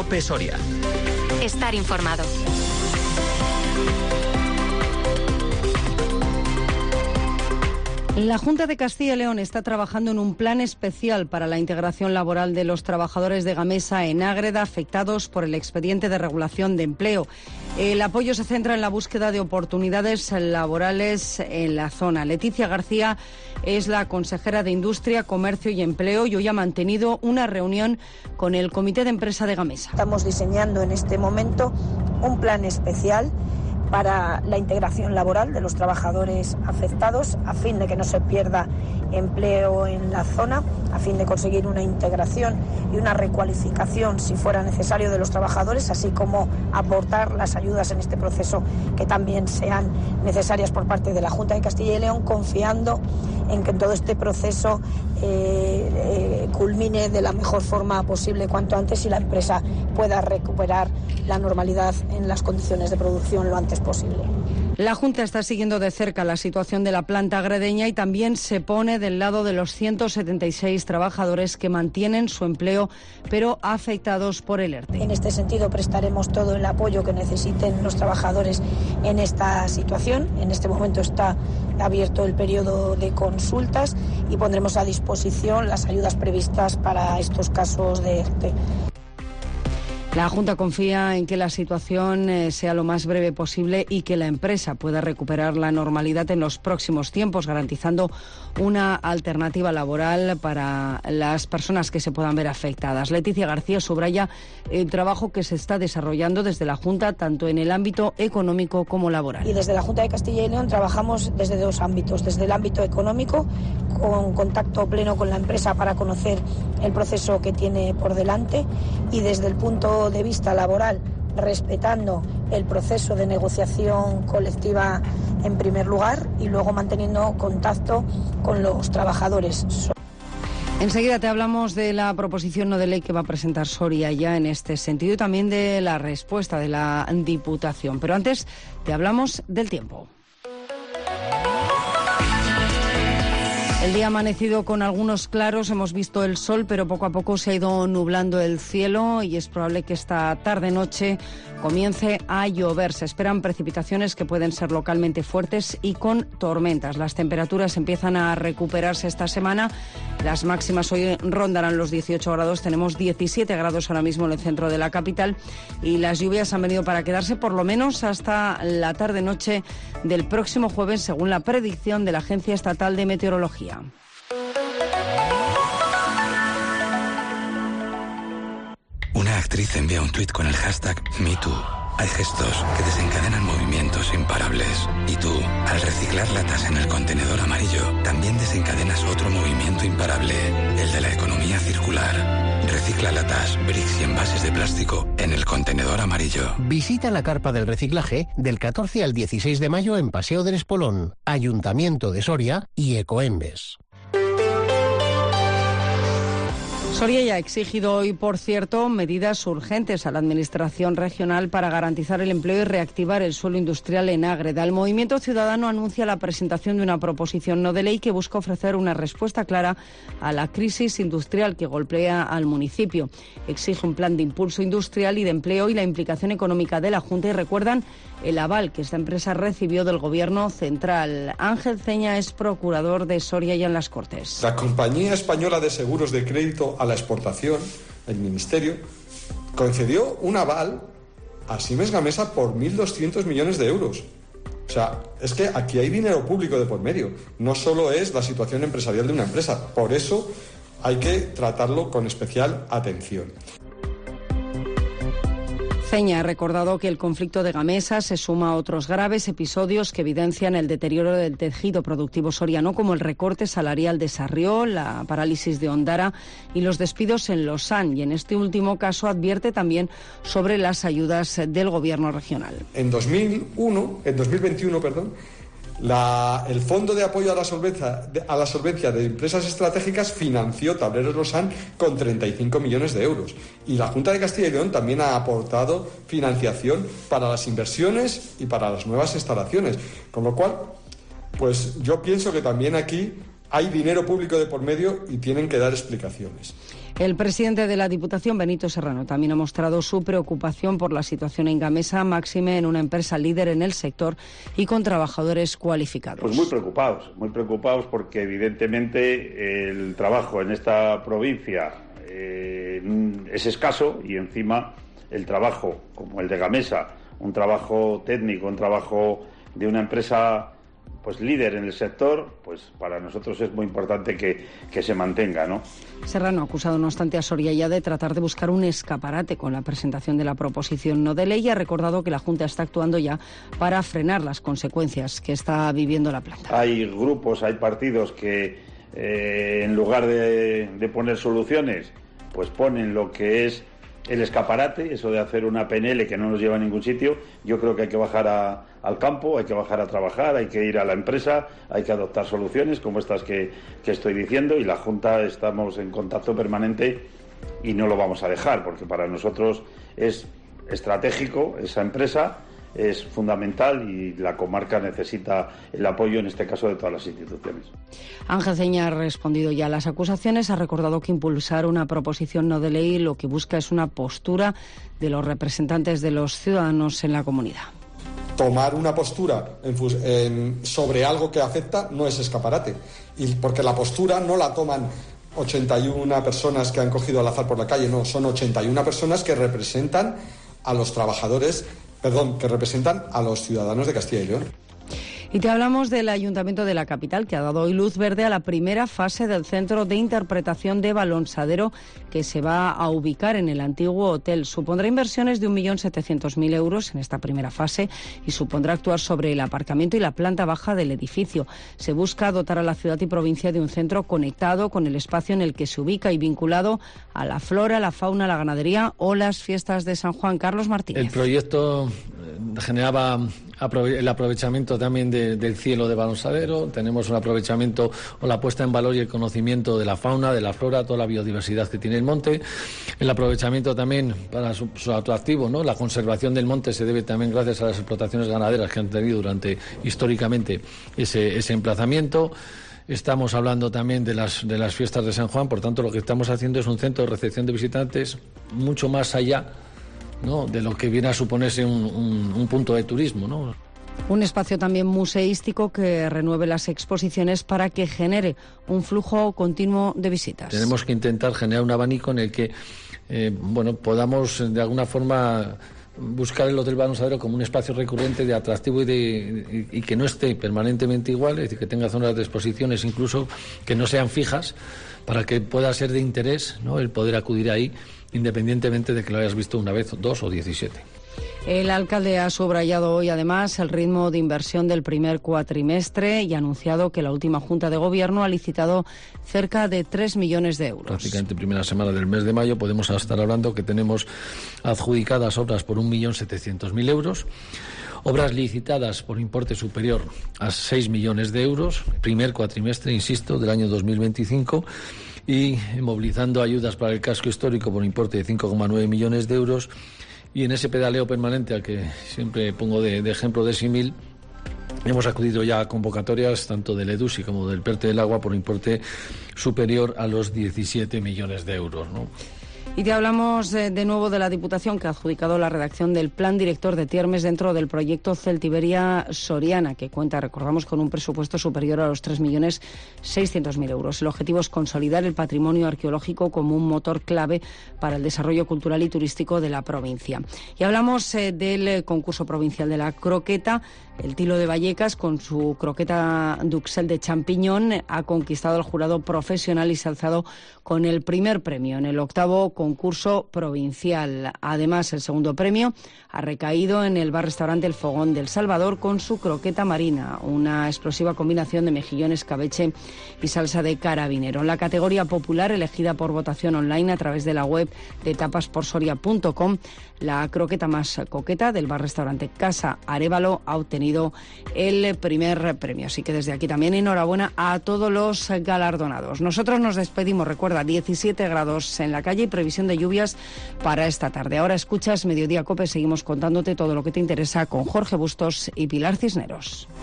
COPE Soria. Estar informado. La Junta de Castilla y León está trabajando en un plan especial para la integración laboral de los trabajadores de Gamesa en Ágreda afectados por el expediente de regulación de empleo. El apoyo se centra en la búsqueda de oportunidades laborales en la zona. Leticia García es la consejera de Industria, Comercio y Empleo y hoy ha mantenido una reunión con el Comité de Empresa de Gamesa. Estamos diseñando en este momento un plan especial para la integración laboral de los trabajadores afectados, a fin de que no se pierda empleo en la zona, a fin de conseguir una integración y una recualificación, si fuera necesario, de los trabajadores, así como aportar las ayudas en este proceso que también sean necesarias por parte de la Junta de Castilla y León, confiando en que todo este proceso culmine de la mejor forma posible cuanto antes y la empresa pueda recuperar la normalidad en las condiciones de producción lo antes posible. La Junta está siguiendo de cerca la situación de la planta agredeña y también se pone del lado de los 176 trabajadores que mantienen su empleo, pero afectados por el ERTE. En este sentido, prestaremos todo el apoyo que necesiten los trabajadores en esta situación. En este momento está abierto el periodo de consultas y pondremos a disposición las ayudas previstas para estos casos de ERTE. La Junta confía en que la situación sea lo más breve posible y que la empresa pueda recuperar la normalidad en los próximos tiempos, garantizando una alternativa laboral para las personas que se puedan ver afectadas. Leticia García subraya el trabajo que se está desarrollando desde la Junta, tanto en el ámbito económico como laboral. Y desde la Junta de Castilla y León trabajamos desde dos ámbitos. Desde el ámbito económico, con contacto pleno con la empresa para conocer el proceso que tiene por delante, y desde el punto de vista laboral, respetando el proceso de negociación colectiva en primer lugar y luego manteniendo contacto con los trabajadores. Enseguida te hablamos de la proposición no de ley que va a presentar Soria ya en este sentido y también de la respuesta de la Diputación. Pero antes te hablamos del tiempo. El día ha amanecido con algunos claros, hemos visto el sol, pero poco a poco se ha ido nublando el cielo y es probable que esta tarde-noche comience a llover. Se esperan precipitaciones que pueden ser localmente fuertes y con tormentas. Las temperaturas empiezan a recuperarse esta semana. Las máximas hoy rondarán los 18 grados. Tenemos 17 grados ahora mismo en el centro de la capital y las lluvias han venido para quedarse por lo menos hasta la tarde-noche del próximo jueves, según la predicción de la Agencia Estatal de Meteorología. Una actriz envía un tuit con el hashtag #MeToo. Hay gestos que desencadenan movimientos imparables. Y tú, al reciclar latas en el contenedor amarillo, también desencadenas otro movimiento imparable, el de la economía circular. Recicla latas, bricks y envases de plástico en el contenedor amarillo. Visita la carpa del reciclaje del 14 al 16 de mayo en Paseo del Espolón, Ayuntamiento de Soria y Ecoembes. Soria ya ha exigido hoy, por cierto, medidas urgentes a la Administración regional para garantizar el empleo y reactivar el suelo industrial en Ágreda. El Movimiento Ciudadano anuncia la presentación de una proposición no de ley que busca ofrecer una respuesta clara a la crisis industrial que golpea al municipio. Exige un plan de impulso industrial y de empleo y la implicación económica de la Junta y recuerdan el aval que esta empresa recibió del Gobierno central. Ángel Ceña es procurador de Soria ya en las Cortes. La Compañía Española de Seguros de Crédito a la Exportación, el Ministerio, concedió un aval a Siemens Gamesa por 1.200 millones de euros. O sea, es que aquí hay dinero público de por medio. No solo es la situación empresarial de una empresa. Por eso hay que tratarlo con especial atención. Ceña ha recordado que el conflicto de Gamesa se suma a otros graves episodios que evidencian el deterioro del tejido productivo soriano, como el recorte salarial de Sarrió, la parálisis de Ondara y los despidos en Losán. Y en este último caso advierte también sobre las ayudas del Gobierno regional. En 2021, el Fondo de Apoyo a la Solvencia de Empresas Estratégicas financió Tableros Losán con 35 millones de euros. Y la Junta de Castilla y León también ha aportado financiación para las inversiones y para las nuevas instalaciones. Con lo cual, pues yo pienso que también aquí hay dinero público de por medio y tienen que dar explicaciones. El presidente de la Diputación, Benito Serrano, también ha mostrado su preocupación por la situación en Gamesa, máxime en una empresa líder en el sector y con trabajadores cualificados. Pues muy preocupados porque evidentemente el trabajo en esta provincia es escaso y encima el trabajo como el de Gamesa, un trabajo técnico, un trabajo de una empresa pues líder en el sector, pues para nosotros es muy importante que se mantenga, ¿no? Serrano ha acusado, no obstante, a Soria ya de tratar de buscar un escaparate con la presentación de la proposición no de ley y ha recordado que la Junta está actuando ya para frenar las consecuencias que está viviendo la planta. Hay grupos, hay partidos que en lugar de poner soluciones, pues ponen lo que es el escaparate, eso de hacer una PNL que no nos lleva a ningún sitio. Yo creo que hay que bajar al campo, hay que bajar a trabajar, hay que ir a la empresa, hay que adoptar soluciones como estas que estoy diciendo, y la Junta estamos en contacto permanente y no lo vamos a dejar, porque para nosotros es estratégico esa empresa, es fundamental y la comarca necesita el apoyo, en este caso, de todas las instituciones. Ángel Ceña ha respondido ya a las acusaciones, ha recordado que impulsar una proposición no de ley lo que busca es una postura de los representantes de los ciudadanos en la comunidad. Tomar una postura sobre algo que afecta no es escaparate, y porque la postura no la toman 81 personas que han cogido al azar por la calle, no, son 81 personas que representan a los trabajadores, que representan a los ciudadanos de Castilla y León. Y te hablamos del Ayuntamiento de la capital, que ha dado hoy luz verde a la primera fase del Centro de Interpretación de Balonsadero, que se va a ubicar en el antiguo hotel. Supondrá inversiones de 1.700.000 euros en esta primera fase y supondrá actuar sobre el aparcamiento y la planta baja del edificio. Se busca dotar a la ciudad y provincia de un centro conectado con el espacio en el que se ubica y vinculado a la flora, la fauna, la ganadería o las fiestas de San Juan. Carlos Martínez. El proyecto generaba el aprovechamiento también del cielo de Balonsadero. Tenemos un aprovechamiento o la puesta en valor y el conocimiento de la fauna, de la flora, toda la biodiversidad que tiene el monte. El aprovechamiento también para su atractivo, ¿no? La conservación del monte se debe también gracias a las explotaciones ganaderas que han tenido históricamente ese emplazamiento. Estamos hablando también de las fiestas de San Juan, por tanto lo que estamos haciendo es un centro de recepción de visitantes mucho más allá, ¿no?, de lo que viene a suponerse un punto de turismo, ¿no? Un espacio también museístico que renueve las exposiciones para que genere un flujo continuo de visitas. Tenemos que intentar generar un abanico en el que podamos de alguna forma buscar el Hotel Balonsadero como un espacio recurrente de atractivo y que no esté permanentemente igual, es decir, que tenga zonas de exposiciones incluso que no sean fijas, para que pueda ser de interés, ¿no?, el poder acudir ahí, independientemente de que lo hayas visto una vez, 2 o 17. El alcalde ha subrayado hoy, además, el ritmo de inversión del primer cuatrimestre y ha anunciado que la última Junta de Gobierno ha licitado cerca de 3 millones de euros. Prácticamente primera semana del mes de mayo podemos estar hablando que tenemos adjudicadas obras por 1.700.000 euros, obras licitadas por importe superior a 6 millones de euros, primer cuatrimestre, insisto, del año 2025, y movilizando ayudas para el casco histórico por importe de 5,9 millones de euros. Y en ese pedaleo permanente al que siempre pongo de ejemplo de símil, hemos acudido ya a convocatorias tanto del EDUSI como del PERTE del Agua por importe superior a los 17 millones de euros, ¿no? Y te hablamos de nuevo de la Diputación, que ha adjudicado la redacción del Plan Director de Tiermes dentro del proyecto Celtiberia Soriana, que cuenta, recordamos, con un presupuesto superior a los 3.600.000 euros. El objetivo es consolidar el patrimonio arqueológico como un motor clave para el desarrollo cultural y turístico de la provincia. Y hablamos del concurso provincial de la croqueta. El Tilo de Vallecas, con su croqueta Duxelles de champiñón, ha conquistado al jurado profesional y se ha alzado con el primer premio en el 8º concurso provincial. Además, el segundo premio ha recaído en el bar-restaurante El Fogón del Salvador con su croqueta marina, una explosiva combinación de mejillón, escabeche y salsa de carabinero. En la categoría popular, elegida por votación online a través de la web de tapasporsoria.com, la croqueta más coqueta del bar-restaurante Casa Arévalo ha obtenido el primer premio. Así que desde aquí también enhorabuena a todos los galardonados. Nosotros nos despedimos, recuerda, 17 grados en la calle y previsión de lluvias para esta tarde. Ahora escuchas Mediodía COPE, seguimos contándote todo lo que te interesa con Jorge Bustos y Pilar Cisneros.